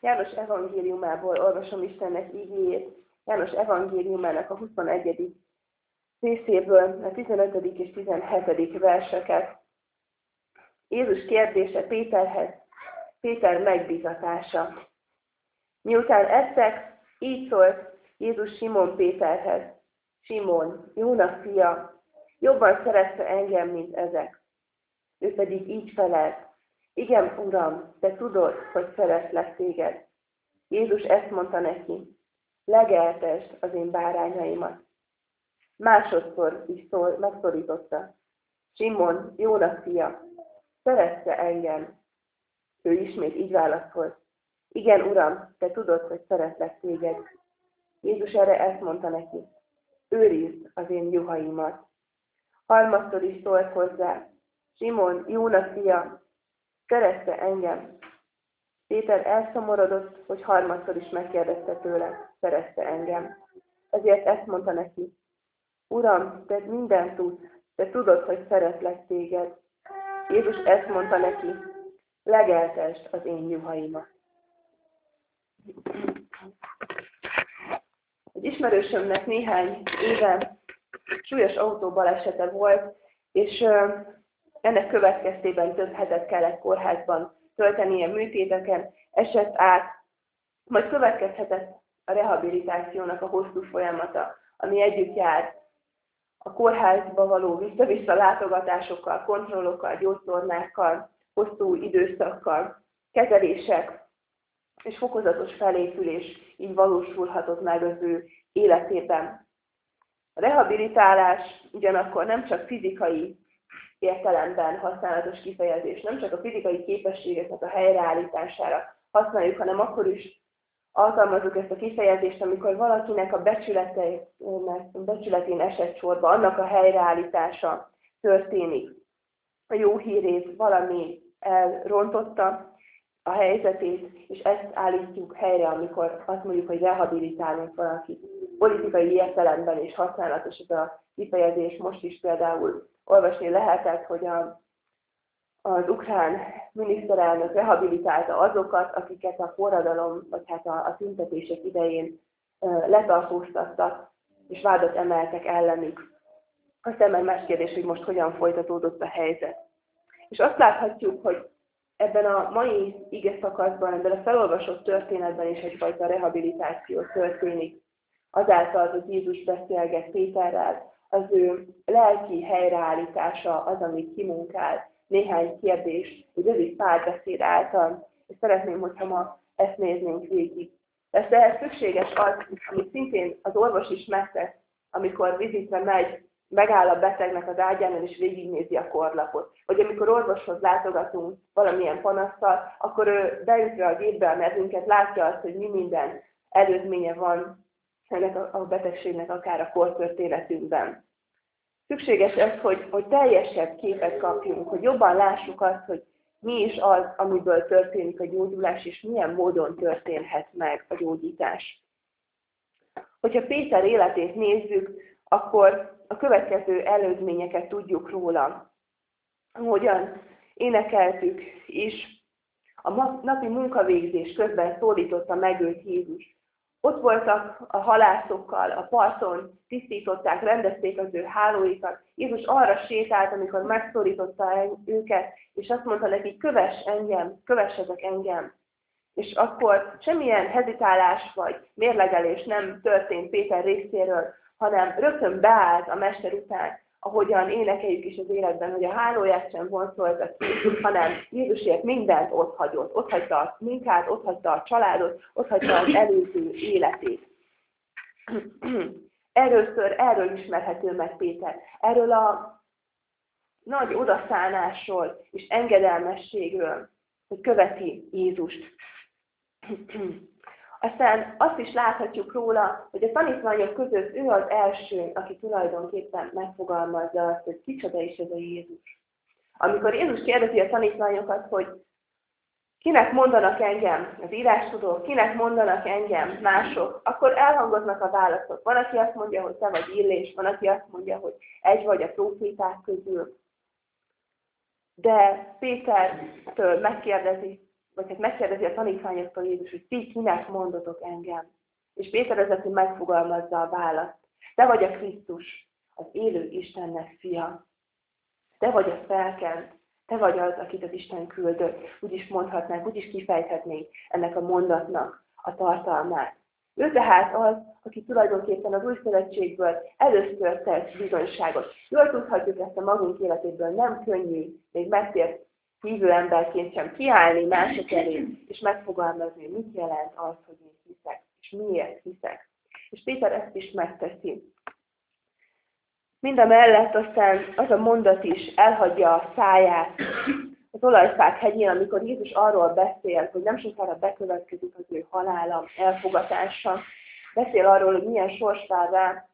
János evangéliumából olvasom Istennek igéjét, János evangéliumának a 21. részéből, a 15. és 17. verseket. Jézus kérdése Péterhez, Péter megbízatása. Miután ettek, így szólt Jézus Simon Péterhez. Simon, Jóna fia, jobban szeretsz engem, mint ezek. Ő pedig így felelt. Igen, Uram, te tudod, hogy szeretlek téged. Jézus ezt mondta neki. Legeltesd az én bárányaimat. Másodszor is megszorította. Simon, Jóna fia, szeretsz engem? Ő ismét így válaszolt. Igen, Uram, te tudod, hogy szeretlek téged. Jézus erre ezt mondta neki. Őrizd az én juhaimat. Harmadszor is szólt hozzá. Simon, Jóna fia, szeretsz engem? Péter elszomorodott, hogy harmadszor is megkérdezte tőle, szeretsz engem? Ezért ezt mondta neki. Uram, te mindent tudsz, te tudod, hogy szeretlek téged. Jézus ezt mondta neki, legeltesd az én juhaimat. Egy ismerősömnek néhány éve súlyos autóbalesete volt, és ennek következtében több hetet kellett kórházban töltenie, műtéteken esett át, majd következhetett a rehabilitációnak a hosszú folyamata, ami együtt jár a kórházba való vissza-vissza látogatásokkal, kontrollokkal, gyógytornákkal, hosszú időszakkal, kezelések és fokozatos felépülés így valósulhatott meg az ő életében. A rehabilitálás ugyanakkor nem csak fizikai értelemben használatos kifejezés, nem csak a fizikai képességeknek a helyreállítására használjuk, hanem akkor is alkalmazzuk ezt a kifejezést, amikor valakinek a becsületén esett sorba, annak a helyreállítása történik. A jó hírét valami elrontotta a helyzetét, és ezt állítjuk helyre, amikor azt mondjuk, hogy rehabilitálunk valakit. Politikai értelemben is használatos ez a kifejezés. Most is például olvasni lehetett, hogy az ukrán miniszterelnök rehabilitálta azokat, akiket a forradalom, vagy hát a tüntetések idején letartóztattak, és vádat emeltek ellenük. Aztán már más kérdés, hogy most hogyan folytatódott a helyzet. És azt láthatjuk, hogy ebben a mai ige szakaszban, ebben a felolvasott történetben is egyfajta rehabilitáció történik. Azáltal, hogy Jézus beszélget Péterrel, az ő lelki helyreállítása az, amit kimunkál, néhány kérdés, egy rövid párbeszéd által, és szeretném, hogyha ma ezt néznénk végig. Persze ehhez szükséges az, amit szintén az orvos is megtesz, amikor vizitre megy, megáll a betegnek az ágyánál, és végignézi a korlapot. Vagy amikor orvoshoz látogatunk valamilyen panasszal, akkor ő beütve a gépbe a nevünket, látja azt, hogy mi minden előzménye van ennek a betegségnek akár a kortörténetünkben. Szükséges ez, hogy teljesebb képet kapjunk, hogy jobban lássuk azt, hogy mi is az, amiből történik a gyógyulás, és milyen módon történhet meg a gyógyítás. Hogyha Péter életét nézzük, akkor a következő előzményeket tudjuk róla. Hogyan énekeltük is, a napi munkavégzés közben szólította meg őt Jézus. Ott voltak a halászokkal, a parton tisztították, rendezték az ő hálóikat. Jézus arra sétált, amikor megszólította őket, és azt mondta neki, kövess engem, kövessetek engem. És akkor semmilyen hezitálás vagy mérlegelés nem történt Péter részéről, hanem rögtön beállt a mester után, ahogyan énekeljük is az életben, hogy a hálóját sem vonszolta ki, hanem Jézusért mindent otthagyott. Otthagyta a munkát, otthagyta a családot, otthagyta az előző életét. Erről ismerhető meg Péter. Erről a nagy odaszánásról és engedelmességről, hogy követi Jézust. Aztán azt is láthatjuk róla, hogy a tanítványok között ő az első, aki tulajdonképpen megfogalmazza azt, hogy kicsoda is ez a Jézus. Amikor Jézus kérdezi a tanítványokat, hogy kinek mondanak engem az írástudók, kinek mondanak engem mások, akkor elhangoznak a válaszok. Van, aki azt mondja, hogy te vagy Illés, van, aki azt mondja, hogy egy vagy a próféták közül. De Pétertől megkérdezi, vagy hát megkérdezi a tanítványoktól Jézus, hogy ti kinek mondotok engem. És Péter ezzel megfogalmazza a választ. Te vagy a Krisztus, az élő Istennek fia. Te vagy a felkent, te vagy az, akit az Isten küldött. Úgy is mondhatnánk, úgy is kifejthetnénk ennek a mondatnak a tartalmát. Ő tehát az, aki tulajdonképpen az új szövetségből először tesz bizonyságot. Jól tudhatjuk ezt a magunk életéből, nem könnyű, még megtért hívő emberként sem kiállni mások elé, és megfogalmazni, mit jelent az, hogy én hiszek, és miért hiszek. És Péter ezt is megteszi. Mindamellett aztán az a mondat is elhagyja a száját az olajfák hegyén, amikor Jézus arról beszél, hogy nem sokára bekövetkezik az ő halála, elfogatása, beszél arról, hogy milyen sors vár rá,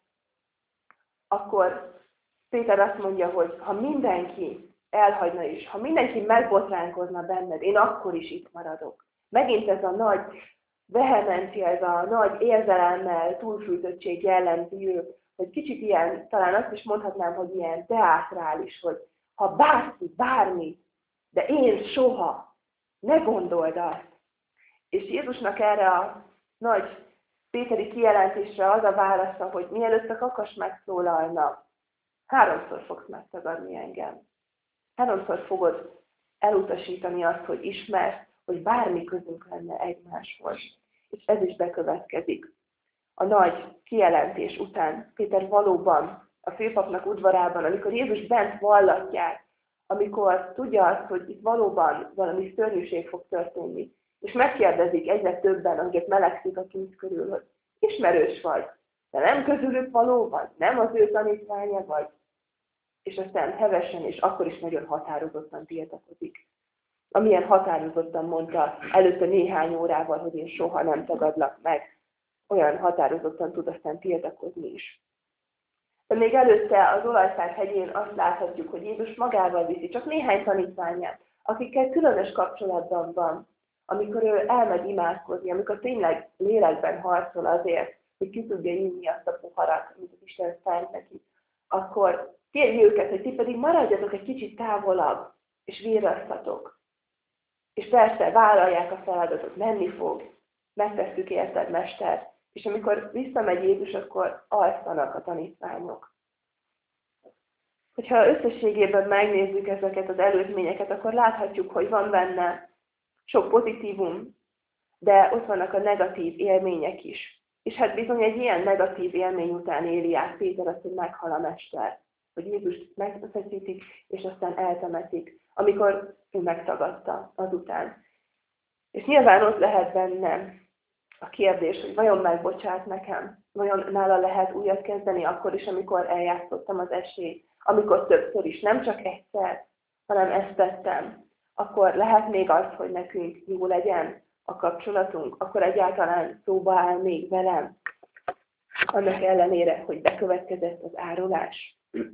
akkor Péter azt mondja, hogy ha mindenki elhagyna is, ha mindenki megbotránkozna benned, én akkor is itt maradok. Megint ez a nagy vehemencia, ez a nagy érzelemmel túlfűtöttség jellemzi őt, hogy kicsit ilyen, talán azt is mondhatnám, hogy ilyen teátrális, hogy ha bármi, de én soha, ne gondold azt. És Jézusnak erre a nagy péteri kijelentésre az a válasza, hogy mielőtt a kakas megszólalna, 3-szor fogsz megtagadni engem. 3-szor fogod elutasítani azt, hogy ismersz, hogy bármi közünk lenne egymáshoz. És ez is bekövetkezik. A nagy kijelentés után Péter valóban a főpapnak udvarában, amikor Jézus bent vallatják, amikor tudja azt, hogy itt valóban valami szörnyűség fog történni, és megkérdezik egyre többen, akiket melegszik a tűz körül, hogy ismerős vagy, de nem közülük valóban, nem az ő tanítványa vagy, és aztán hevesen és akkor is nagyon határozottan tiltakozik. Amilyen határozottan mondta előtte néhány órával, hogy én soha nem tagadlak meg, olyan határozottan tud aztán tiltakozni is. De még előtte az olajfák hegyén azt láthatjuk, hogy Jézus magával viszi csak néhány tanítványát, akikkel különös kapcsolatban van, amikor ő elmegy imádkozni, amikor tényleg lélekben harcol azért, hogy ki tudja inni azt a poharat, amit az Isten szánt neki, akkor kérj őket, hogy ti pedig maradjatok egy kicsit távolabb, és virrasztatok. És persze vállalják a feladatot, menni fog, megtesszük érted, mester. És amikor visszamegy Jézus, akkor alszanak a tanítványok. Hogyha összességében megnézzük ezeket az előzményeket, akkor láthatjuk, hogy van benne sok pozitívum, de ott vannak a negatív élmények is. És hát bizony egy ilyen negatív élmény után éli át Péter azt, hogy meghal a mester. Hogy Jézust megfeszítik, és aztán eltemetik, amikor ő megtagadta azután. És nyilván ott lehet bennem a kérdés, hogy vajon megbocsát nekem? Vajon nála lehet újat kezdeni akkor is, amikor eljátszottam az esélyt? Amikor többször is, nem csak egyszer, hanem ezt tettem. Akkor lehet még az, hogy nekünk jó legyen a kapcsolatunk? Akkor egyáltalán szóba áll még velem? Annak ellenére, hogy bekövetkezett az árulás.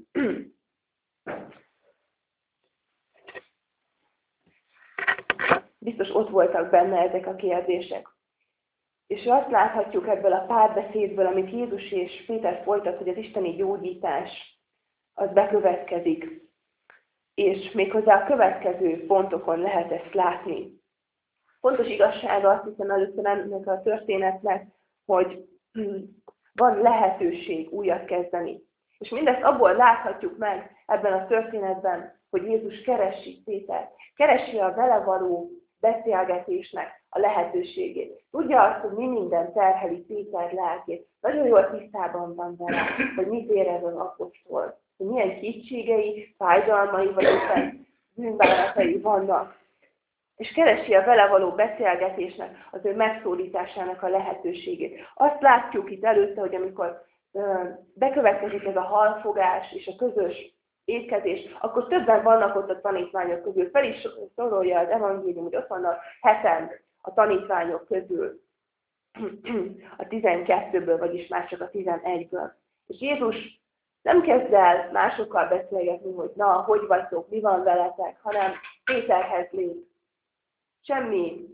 Biztos ott voltak benne ezek a kérdések. És azt láthatjuk ebből a párbeszédből, amit Jézus és Péter folytat, hogy az isteni gyógyítás az bekövetkezik. És méghozzá a következő pontokon lehet ezt látni. Fontos igazsága azt hiszem először ennek a történetnek, hogy van lehetőség újat kezdeni. És mindezt abból láthatjuk meg ebben a történetben, hogy Jézus keresi Pétert. Keresi a vele való beszélgetésnek a lehetőségét. Tudja azt, hogy mi minden terheli Péter lelkét. Nagyon jól tisztában van vele, hogy mit érez az apostol. Hogy milyen kétségei, fájdalmai, vagy éppen bűnbánatai vannak. És keresi a vele való beszélgetésnek, az ő megszólításának a lehetőségét. Azt látjuk itt előtte, hogy amikor bekövetkezik ez a halfogás és a közös étkezés, akkor többen vannak ott a tanítványok közül. Fel is sorolja az evangélium, hogy ott vannak 7 a tanítványok közül, a 12-ből, vagyis már csak a 11-ből. És Jézus nem kezd el másokkal beszélgetni, hogy na, hogy vagytok, mi van veletek, hanem Péterhez lép. Semmi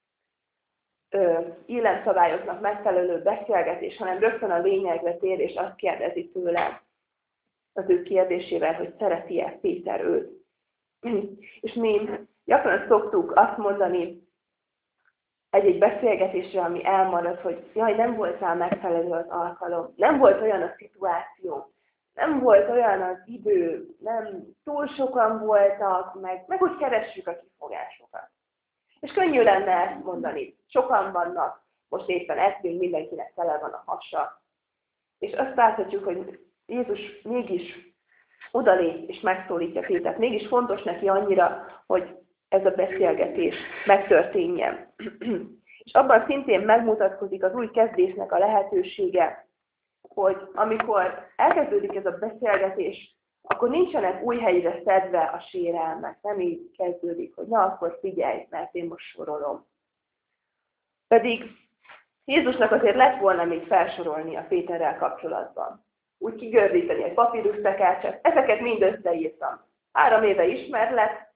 illemszabályoknak megfelelő beszélgetés, hanem rögtön a lényegre tér, és azt kérdezi tőle az ő kérdésével, hogy szereti-e Péter őt. És mi gyakran szoktuk azt mondani egy beszélgetésre, ami elmarad, hogy jaj, nem voltál megfelelő az alkalom, nem volt olyan a szituáció, nem volt olyan az idő, nem túl sokan voltak, meg úgy keressük a kifogásokat. És könnyű lenne ezt mondani. Sokan vannak, most éppen ettünk, mindenkinek tele van a hasa. És azt láthatjuk, hogy Jézus mégis odalép és megszólítja Pétert. Mégis fontos neki annyira, hogy ez a beszélgetés megtörténjen. És abban szintén megmutatkozik az új kezdésnek a lehetősége, hogy amikor elkezdődik ez a beszélgetés, akkor nincsenek új helyre szedve a sérelmek. Nem így kezdődik, hogy na akkor figyelj, mert én most sorolom. Pedig Jézusnak azért lett volna még felsorolni a Péterrel kapcsolatban. Úgy kigördíteni egy papírusszakácsát, ezeket mind összeírtam. 3 éve ismerlek,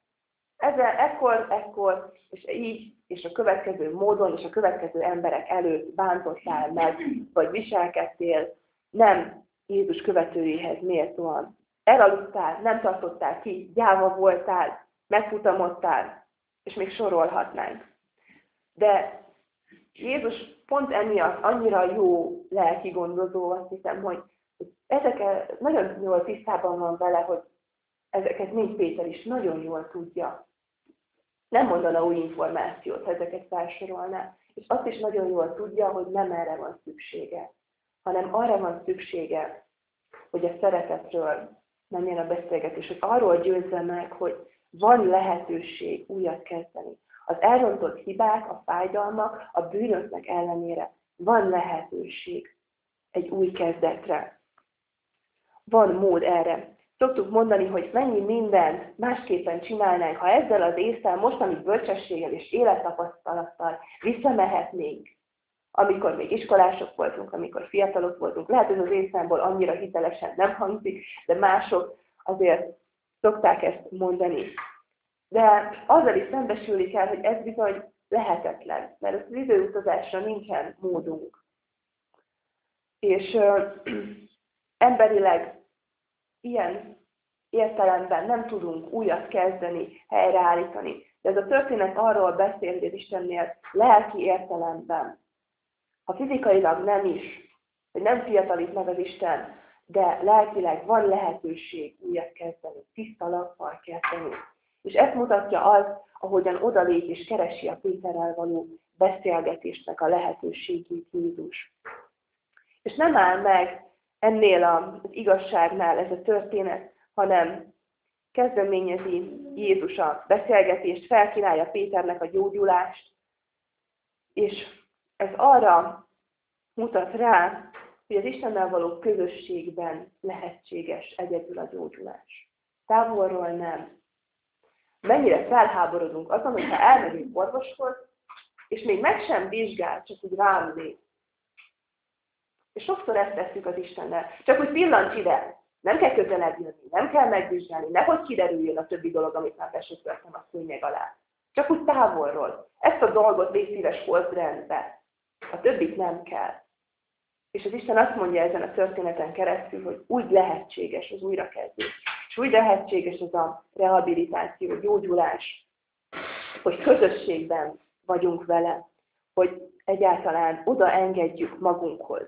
ekkor, és így, és a következő módon, és a következő emberek előtt bántottál meg, vagy viselkedtél, nem Jézus követőjéhez méltóan. Elaludtál, nem tartottál ki, gyáva voltál, megfutamodtál, és még sorolhatnánk. De Jézus pont emiatt annyira jó lelki gondozó, azt hiszem, hogy ezekkel nagyon jól tisztában van vele, hogy ezeket mind Péter is nagyon jól tudja. Nem mondana új információt, ha ezeket felsorolná. És azt is nagyon jól tudja, hogy nem erre van szüksége, hanem arra van szüksége, hogy a szeretetről menjen a beszélgetés, hogy arról győzze meg, hogy van lehetőség újat kezdeni. Az elrontott hibák, a fájdalmak, a bűnöknek ellenére van lehetőség egy új kezdetre. Van mód erre. Szoktuk mondani, hogy mennyi mindent másképpen csinálnánk, ha ezzel az ésszel, mostani bölcsességgel és élettapasztalattal visszamehetnénk, amikor még iskolások voltunk, amikor fiatalok voltunk. Lehet, hogy az észemból annyira hitelesen nem hangzik, de mások azért szokták ezt mondani. De azzal is szembesülni kell, hogy ez bizony lehetetlen, mert az időutazásra nincsen módunk. És emberileg ilyen értelemben nem tudunk újat kezdeni, helyreállítani. De ez a történet arról beszél, hogy az Istennél lelki értelemben, ha fizikailag nem is, hogy nem fiatalít meg az Isten, de lelkileg van lehetőség újat kezdeni, tiszta lappal kezdeni. És ezt mutatja az, ahogyan odalép és keresi a Péterrel való beszélgetésnek a lehetőségét Jézus. És nem áll meg ennél az igazságnál ez a történet, hanem kezdeményezi Jézus a beszélgetést, felkínálja Péternek a gyógyulást, és ez arra mutat rá, hogy az Istennel való közösségben lehetséges egyedül a gyógyulás. Távolról nem. Mennyire felháborodunk azon, hogyha elmegyünk orvoshoz, és még meg sem vizsgál, csak úgy rám néz. És sokszor ezt tesszük az Istennel. Csak úgy pillancs ide. Nem kell közelebb jönni, nem kell megvizsgálni, nehogy kiderüljön a többi dolog, amit már besöpörtem a szőnyeg alá. Csak úgy távolról. Ezt a dolgot légy szíves, hozd rendbe. A többit nem kell. És az Isten azt mondja ezen a történeten keresztül, hogy úgy lehetséges az újrakezdés. És úgy lehetséges az a rehabilitáció, gyógyulás, hogy közösségben vagyunk vele, hogy egyáltalán odaengedjük magunkhoz.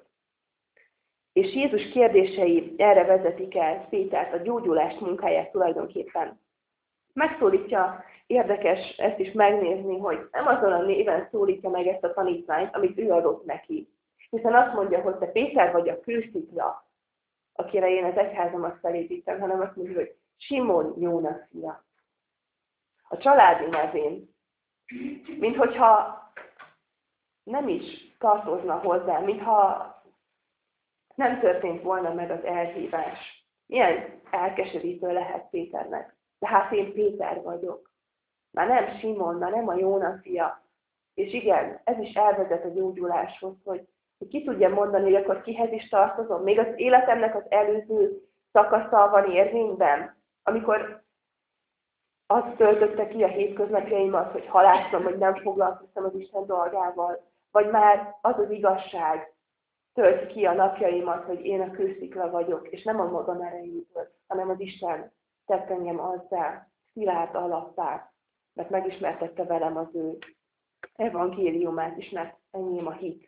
És Jézus kérdései erre vezetik el Pétert, a gyógyulást munkáját tulajdonképpen. Megszólítja, érdekes ezt is megnézni, hogy nem azon a néven szólítja meg ezt a tanítványt, amit ő adott neki. Hiszen azt mondja, hogy te Péter vagy a kőszikla, akire én az egyházamat felépítem, hanem azt mondja, hogy Simon Jóna fia. A családi nevén, minthogyha nem is tartozna hozzá, mintha nem történt volna meg az elhívás. Milyen elkeserítő lehet Péternek. De hát én Péter vagyok. Már nem Simon, már nem a Jóna fia. És igen, ez is elvezet a gyógyuláshoz, hogy ki tudja mondani, hogy akkor kihez is tartozom. Még az életemnek az előző szakasza van érvényben, amikor azt töltötte ki a hétköznapjaimat, hogy halászom, hogy nem foglalkoztam az Isten dolgával. Vagy már az az igazság tölti ki a napjaimat, hogy én a kőszikla vagyok, és nem a magam erejéből, hanem az Isten tett engem azzá, szilárd alappá, mert megismertette velem az ő evangéliumát is, mert enyém a hit.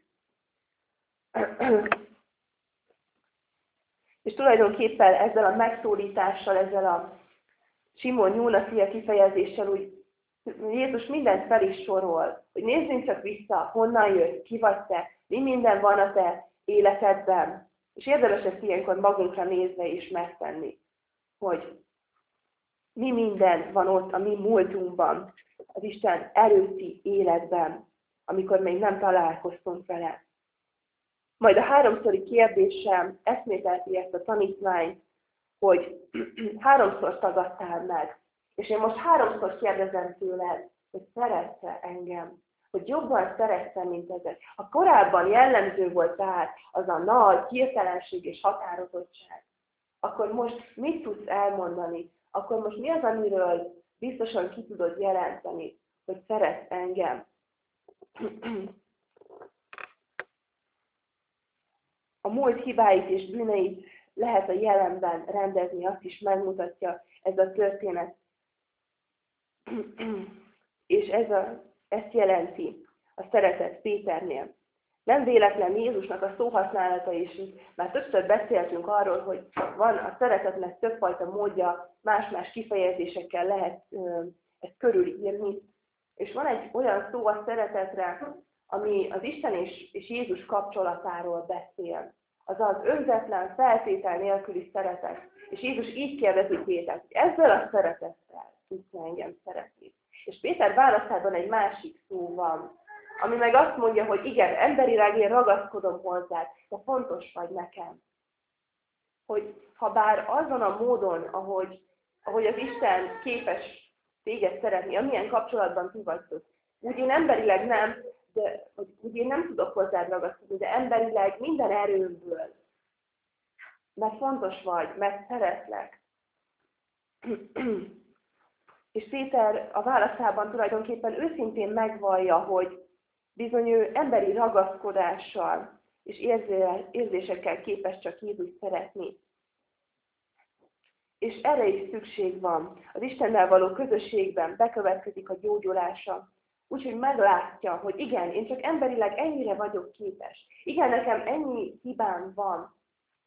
És tulajdonképpen ezzel a megszólítással, ezzel a Simon Jóna fia kifejezéssel úgy Jézus mindent fel is sorol, hogy nézzünk csak vissza, honnan jössz, ki vagy te, mi minden van a te életedben. És érdemes ezt ilyenkor magunkra nézve is megtenni, hogy mi minden van ott a mi múltunkban, az Isten előtti életben, amikor még nem találkoztunk vele. Majd a háromszori kérdéssel eszmételti ezt a tanítványt, hogy háromszor tagadtál meg. És én most háromszor kérdezem tőled, hogy szeretsz-e engem? Hogy jobban szeretsz-e, mint ezek. Ha korábban jellemző volt tehát az a nagy hirtelenség és határozottság, akkor most mit tudsz elmondani? Akkor most mi az, amiről biztosan ki tudod jelenteni, hogy szeretsz engem? A múlt hibáit és bűneit lehet a jelenben rendezni, azt is megmutatja ez a történet. És ezt jelenti a szeretet Péternél. Nem véletlen Jézusnak a szóhasználata is, már többször beszéltünk arról, hogy van a szeretetnek többfajta módja, más-más kifejezésekkel lehet ezt körülírni. És van egy olyan szó a szeretetre, ami az Isten és Jézus kapcsolatáról beszél. Az az önzetlen, feltétel nélküli szeretet. És Jézus így kérdezi Pétert, hogy ezzel a szeretettel tudsz engem szeretni. És Péter válaszában egy másik szó van, ami meg azt mondja, hogy igen, emberileg én ragaszkodom hozzád, de fontos vagy nekem. Hogy ha bár azon a módon, ahogy az Isten képes téged szeretni, amilyen kapcsolatban ti vagytok, úgy én emberileg nem, de úgy én nem tudok hozzád ragaszkodni, de emberileg minden erőmből. Mert fontos vagy, mert szeretlek. És Péter a válaszában tulajdonképpen őszintén megvallja, hogy bizony ő emberi ragaszkodással és érzésekkel képes csak Jézust szeretni. És erre is szükség van. Az Istennel való közösségben bekövetkezik a gyógyulása. Úgyhogy meglátja, hogy igen, én csak emberileg ennyire vagyok képes. Igen, nekem ennyi hibám van.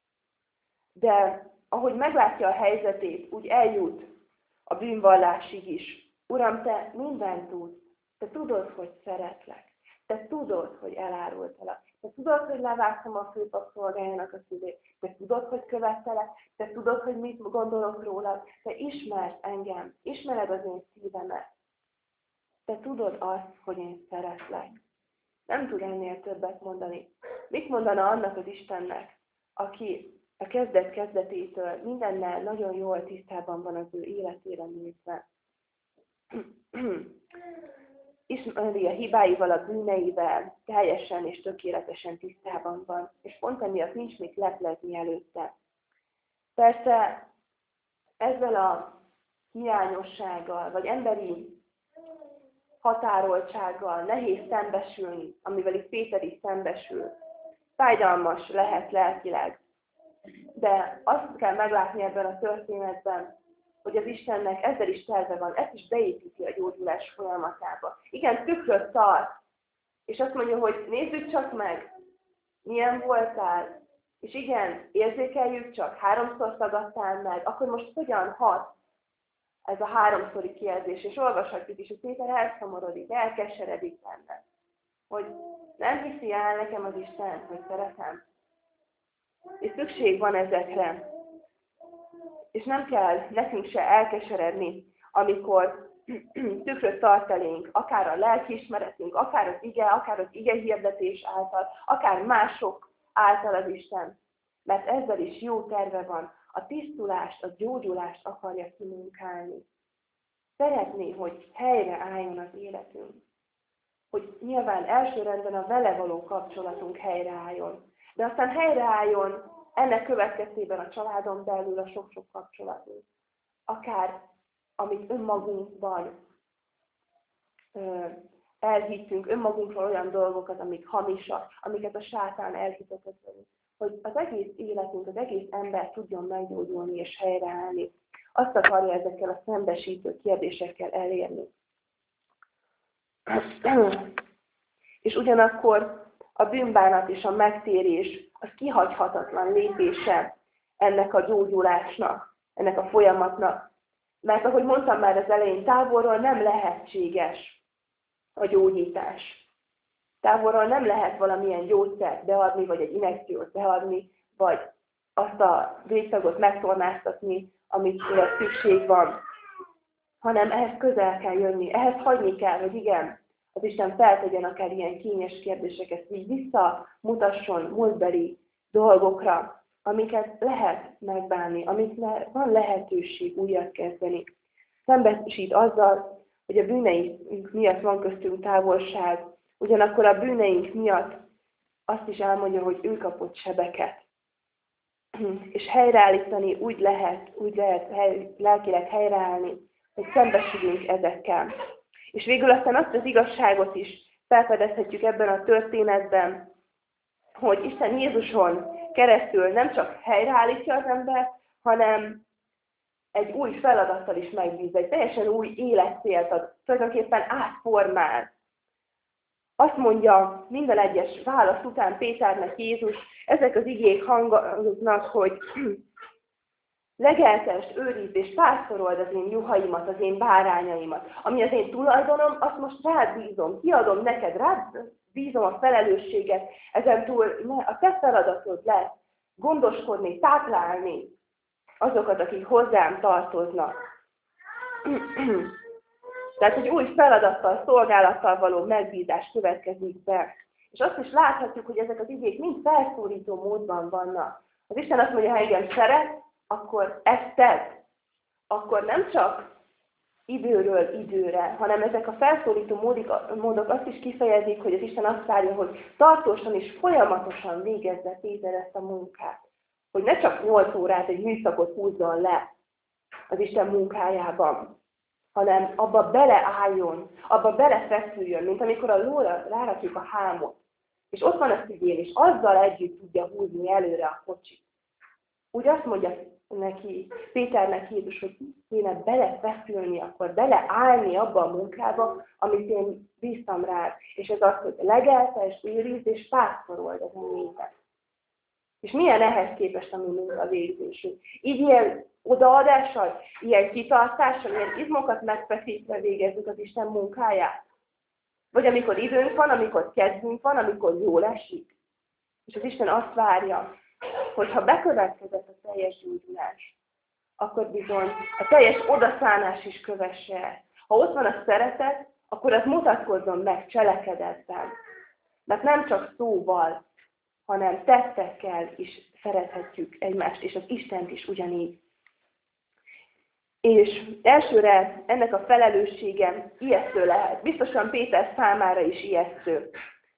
De ahogy meglátja a helyzetét, úgy eljut a bűnvallásig is. Uram, te mindent tudsz. Te tudod, hogy szeretlek. Te tudod, hogy elárultalak. Te tudod, hogy levágtam a főpap szolgájának a szívét. Te tudod, hogy követtelek. Te tudod, hogy mit gondolok rólad. Te ismersz engem. Ismered az én szívemet. Te tudod azt, hogy én szeretlek. Nem tud ennél többet mondani. Mit mondana annak az Istennek, aki a kezdet-kezdetétől mindennel nagyon jól tisztában van az ő életére nézve. Ismeri a hibáival, a bűneivel, teljesen és tökéletesen tisztában van, és pont emiatt nincs mit leplezni előtte. Persze ezzel a hiányossággal, vagy emberi határoltsággal nehéz szembesülni, amivel itt Péter is szembesül. Fájdalmas lehet lelkileg. De azt kell meglátni ebben a történetben, hogy az Istennek ezzel is terve van, ezt is beépíti a gyógyulás folyamatába. Igen, tükröt tart, és azt mondja, hogy nézzük csak meg, milyen voltál, és igen, érzékeljük csak, háromszor tagadtál meg, akkor most hogyan hat ez a háromszori kérdés, és olvashatjuk is, hogy Péter elszomorodik, elkeseredik benne, hogy nem hiszi el nekem az Isten, hogy szeretem. És szükség van ezekre. És nem kell nekünk se elkeseredni, amikor tükröt tart elénk, akár a lelkiismeretünk, akár az ige hirdetés által, akár mások által az Isten. Mert ezzel is jó terve van. A tisztulást, a gyógyulást akarja kimunkálni. Szeretné, hogy helyre álljon az életünk. Hogy nyilván elsőrendben a vele való kapcsolatunk helyreálljon. De aztán helyreálljon ennek következtében a családon belül a sok-sok kapcsolatunk. Akár amit önmagunkban elhittünk, önmagunkról olyan dolgokat, amik hamisak, amiket a sátán elhitetett velünk. Hogy az egész életünk, az egész ember tudjon meggyógyulni és helyreállni. Azt akarja ezekkel a szembesítő kérdésekkel elérni. És ugyanakkor a bűnbánat és a megtérés az kihagyhatatlan lépése ennek a gyógyulásnak, ennek a folyamatnak. Mert ahogy mondtam már az elején, távolról nem lehetséges a gyógyítás. Távolról nem lehet valamilyen gyógyszert beadni, vagy egy injekciót beadni, vagy azt a végtagot megtornáztatni, amire szükség van. Hanem ehhez közel kell jönni, ehhez hagyni kell, hogy igen, az Isten feltegyen akár ilyen kényes kérdéseket, így visszamutasson múltbeli dolgokra, amiket lehet megbánni, amiknek van lehetőség újat kezdeni. Szembesít azzal, hogy a bűneink miatt van köztünk távolság, ugyanakkor a bűneink miatt azt is elmondja, hogy ő kapott sebeket. És helyreállítani úgy lehet lelkileg helyreállni, hogy szembesülünk ezekkel. És végül aztán azt az igazságot is felfedezhetjük ebben a történetben, hogy Isten Jézuson keresztül nem csak helyreállítja az embert, hanem egy új feladattal is megbíz, egy teljesen új életcélt ad, tulajdonképpen átformál. Azt mondja minden egyes válasz után Péternek Jézus, ezek az igék hangoznak, hogy legeltest, őrizd és pásztorold az én juhaimat, az én bárányaimat. Ami az én tulajdonom, azt most rád bízom, kiadom neked, rád bízom a felelősséget, ezentúl a te feladatod lesz gondoskodni, táplálni azokat, akik hozzám tartoznak. Tehát egy új feladattal, szolgálattal való megbízás következik be. És azt is láthatjuk, hogy ezek az igék mind felszólító módban vannak. Az Isten azt mondja, ha engem szeret, akkor ezt tedd. Akkor nem csak időről időre, hanem ezek a felszólító módok azt is kifejezik, hogy az Isten azt várja, hogy tartósan és folyamatosan végezze Péter ezt a munkát. Hogy ne csak 8 órát, egy műszakot húzzon le az Isten munkájában, hanem abba beleálljon, abba belefeszüljön, mint amikor a lóra rárakjuk a hámot. És ott van a szigén, és azzal együtt tudja húzni előre a kocsit. Úgy azt mondja neki, Péternek Jézus, hogy kéne belefeszülni, akkor beleállni abba a munkába, amit én bíztam rád. És ez az, hogy legeltesd, őrizd és pásztorold az enyémet. És milyen ehhez képest a mi munkavégzésünk? Így ilyen odaadással, ilyen kitartással, ilyen izmokat megfeszítve végezzük az Isten munkáját? Vagy amikor időnk van, amikor kedvünk van, amikor jól esik? És az Isten azt várja, hogy ha bekövetkezett a teljes gyógyulás, akkor bizony a teljes odaszánás is kövesse el. Ha ott van a szeretet, akkor az mutatkozzon meg cselekedetben. Mert nem csak szóval, hanem tettekkel is szerethetjük egymást, és az Istent is ugyanígy. És elsőre ennek a felelőssége ijesztő lehet. Biztosan Péter számára is ijesztő.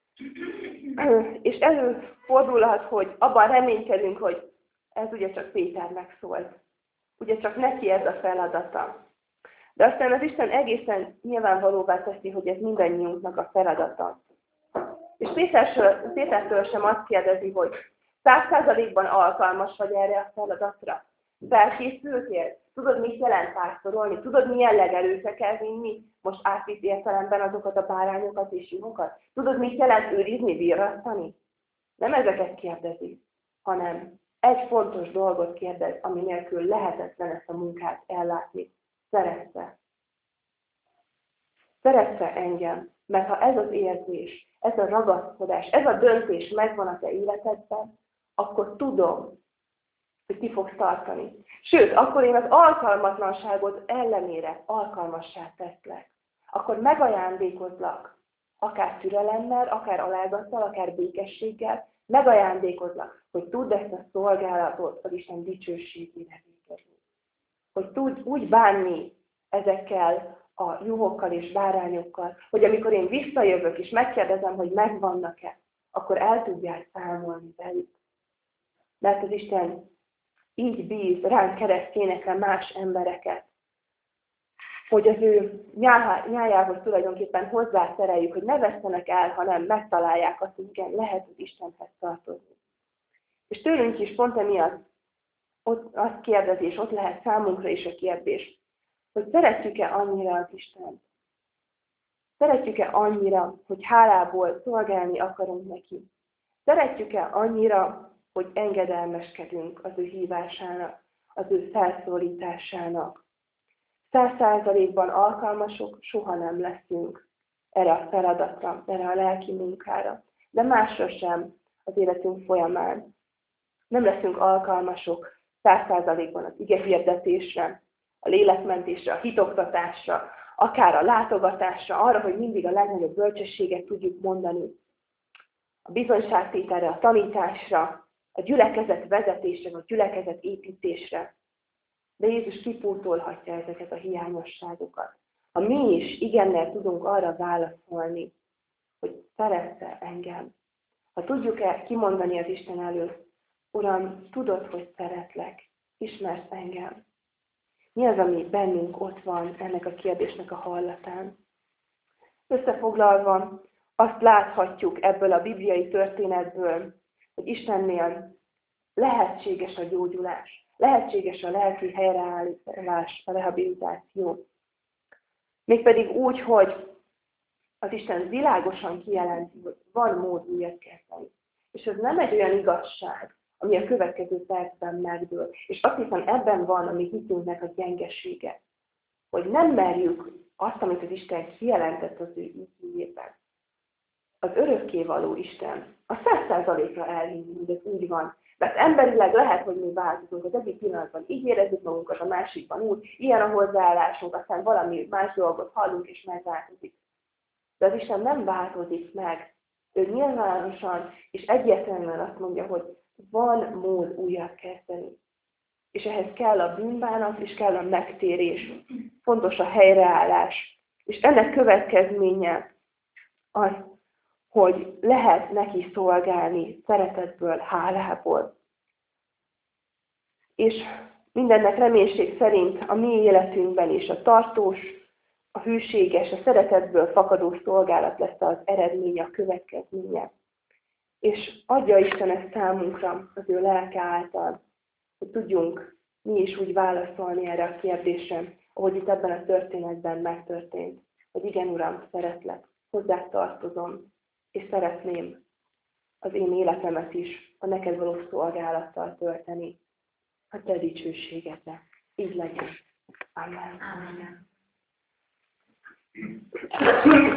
És előfordulhat, hogy abban reménykedünk, hogy ez ugye csak Péternek szólt. Ugye csak neki ez a feladata. De aztán az Isten egészen nyilvánvalóvá teszi, hogy ez mindannyiunknak a feladata. És Pétertől sem azt kérdezi, hogy 100%-ban alkalmas vagy erre a feladatra. Felkészültél? Tudod, mit jelent pásztorolni? Tudod, milyen legelőkre kell vinni? Most átvitt értelemben azokat a bárányokat és juhokat? Tudod, mit jelent őrizni, virrasztani? Nem ezeket kérdezi, hanem egy fontos dolgot kérdez, ami nélkül lehetetlen ezt a munkát ellátni. Szeretsz-e? Szeretsz-e engem? Mert ha ez az érzés, ez a ragaszkodás, ez a döntés megvan a te életedben, akkor tudom, hogy ki fogsz tartani. Sőt, akkor én az alkalmatlanságot ellenére alkalmassá teszlek. Akkor megajándékozlak, akár türelemmel, akár alázattal, akár békességgel, megajándékozlak, hogy tudd ezt a szolgálatot az Isten dicsőségére végezni. Hogy tudj úgy bánni ezekkel a juhokkal és bárányokkal, hogy amikor én visszajövök és megkérdezem, hogy megvannak-e, akkor el tudják számolni velük. Mert az Isten így bíz ránk keresztényekre más embereket, hogy az ő nyájához tulajdonképpen hozzászereljük, hogy ne vesztenek el, hanem megtalálják azt, hogy igen, lehet az Istenhez tartozni. És tőlünk is pont emiatt ott azt kérdezi, és ott lehet számunkra is a kérdés, hogy szeretjük-e annyira az Istent, Szeretjük-e annyira, hogy hálából szolgálni akarunk neki? Szeretjük-e annyira, hogy engedelmeskedünk az ő hívásának, az ő felszólításának? 100%-ban alkalmasok soha nem leszünk erre a feladatra, erre a lelki munkára, de másra sem az életünk folyamán. Nem leszünk alkalmasok 100%-ban az igehirdetésre, a lélekmentésre, a hitoktatásra, akár a látogatásra, arra, hogy mindig a legnagyobb bölcsességet tudjuk mondani, a bizonyságtételre, a tanításra, a gyülekezet vezetésre, a gyülekezet építésre. De Jézus kipótolhatja ezeket a hiányosságokat. Ha mi is igennel tudunk arra válaszolni, hogy szeretsz-e engem. Ha tudjuk-e kimondani az Isten előtt, Uram, tudod, hogy szeretlek, ismersz engem. Mi az, ami bennünk ott van ennek a kérdésnek a hallatán? Összefoglalva, azt láthatjuk ebből a bibliai történetből, hogy Istennél lehetséges a gyógyulás, lehetséges a lelki helyreállítás, a rehabilitáció. Mégpedig úgy, hogy az Isten világosan kijelenti, hogy van mód újat kezdeni. És ez nem egy olyan igazság, ami a következő percben megdől. És azt hiszem, ebben van a mi hitünknek a gyengesége, hogy nem merjük azt, amit az Isten kijelentett az ő igéjében. Az örökkévaló Isten a 100%-ra elhinni, hogy ez úgy van. Mert emberileg lehet, hogy mi változunk. Az egyik pillanatban így érezzük magunkat, a másikban úgy, ilyen a hozzáállásunk, aztán valami más dolgot hallunk és megváltozik. De az Isten nem változik meg. Ő nyilvánosan és egyértelműen azt mondja, hogy van mód újat kezdeni. És ehhez kell a bűnbánat, és kell a megtérés. Fontos a helyreállás. És ennek következménye az, hogy lehet neki szolgálni szeretetből, hálából. És mindennek reménység szerint a mi életünkben is a tartós, a hűséges, a szeretetből fakadó szolgálat lesz az eredménye, a következménye. És adja Isten ezt számunkra az ő lelke által, hogy tudjunk mi is úgy válaszolni erre a kérdésre, ahogy itt ebben a történetben megtörtént, hogy igen, Uram, szeretlek, hozzá tartozom, és szeretném az én életemet is a neked való szolgálattal tölteni, a te dicsőségedre. Így legyen. Amen. Amen.